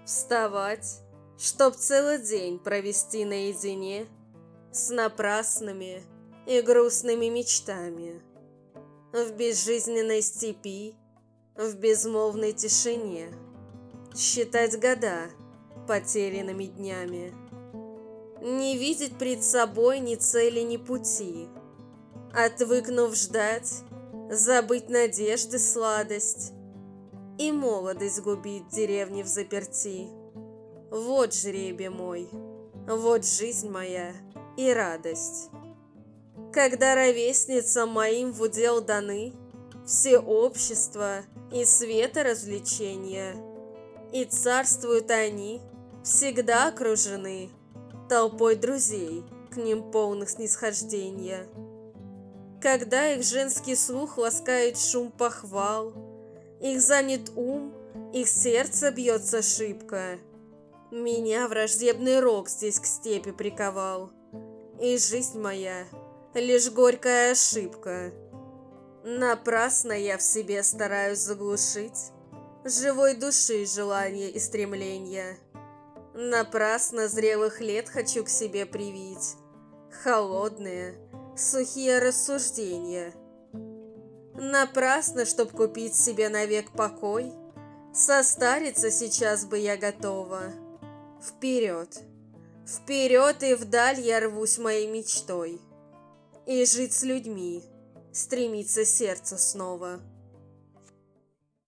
Вставать, чтоб целый день провести наедине с напрасными и грустными мечтами, в безжизненной степи, в безмолвной тишине, считать года потерянными днями, не видеть пред собой ни цели, ни пути, отвыкнув ждать, забыть надежды сладость и молодость губить деревни взаперти. Вот жребий мой, вот жизнь моя и радость. Когда ровесницам моим в удел даны все общества и света развлечения, и царствуют они, всегда окружены толпой друзей, к ним полных снисхождения. Когда их женский слух ласкает шум похвал, их занят ум, их сердце бьется шибко, меня враждебный рок здесь к степи приковал, и жизнь моя лишь горькая ошибка. Напрасно я в себе стараюсь заглушить живой души желания и стремления. Напрасно зрелых лет хочу к себе привить холодные, сухие рассуждения. Напрасно, чтоб купить себе навек покой, состариться сейчас бы я готова. Вперед, вперед и вдаль я рвусь моей мечтой, и жить с людьми стремится сердце снова.